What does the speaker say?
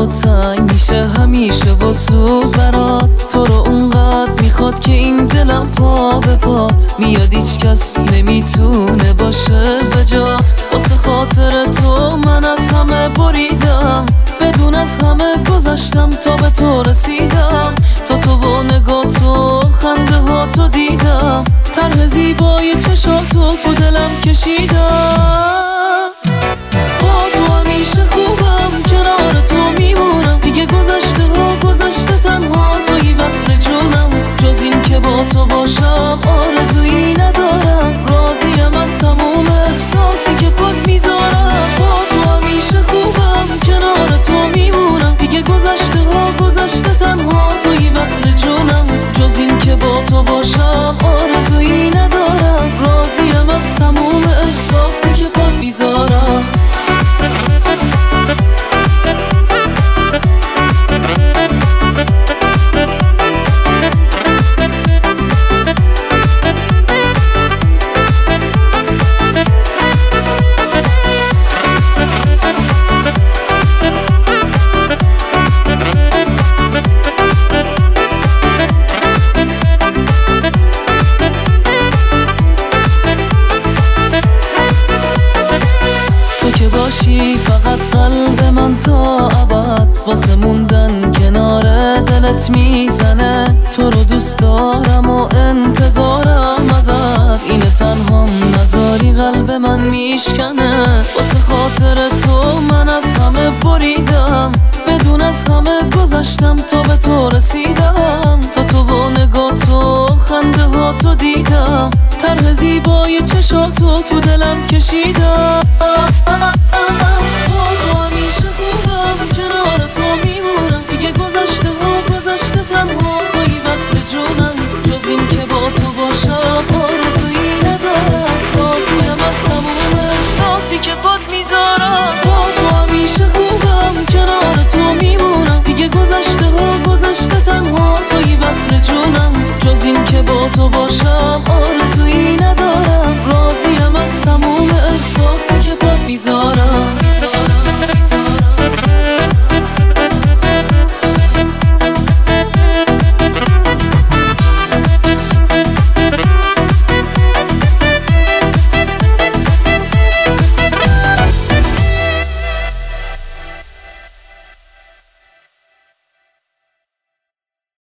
تنگ میشه همیشه و زود برات. تو رو اونقدر میخواد که این دلم پا به پات میاد، هیچ کس نمیتونه باشه به جات. واسه خاطر تو من از همه بریدم، بدون از همه گذشتم تا به تو رسیدم. تا تو و نگاه تو خنده ها تو دیدم، طرح زیبای چشاتو تو دلم کشیدم. با تو همیشه خوبم، کنار تو میمونم، دیگه گذشته ها گذشته، تنها توی وصل جونم. جز این که با تو باشم آرزویی ندارم، راضیم از تموم احساسی که پات میذارم. با تو همیشه خوبم، کنار تو میمونم، دیگه گذشته ها گذشته، تنها توی وصل جونم. جز این که با تو باشم آرزویی ندارم، راضیم از تموم احساسی که پات میذارم. تو که باشی فقط قلب من تا ابد، واسه موندن کنار دلت میزنه. تو رو دوست دارم و انتظارم ازت، اینه تنها نذاری قلب من میشکنه. واسه خاطر تو من از همه بریدم، بدون از همه گذشتم تا به تو رسیدم. تا تو و نگاه تو خنده ها تو دیدم، طرح زیبای چشاتو تو دلم کشیدم. با تو همیشه خوبم، کنار تو میمونم، دیگه گذشته ها گذشته، تنها توی وصل جونم. جز این که با تو باشم آرزویی ندارم، راضیم از تموم احساسی که پات میذارم. با تو همیشه خوبم، کنار تو میمونم، دیگه گذشته ها گذشته، تنها توی وصل جونم. جز این که با تو باشم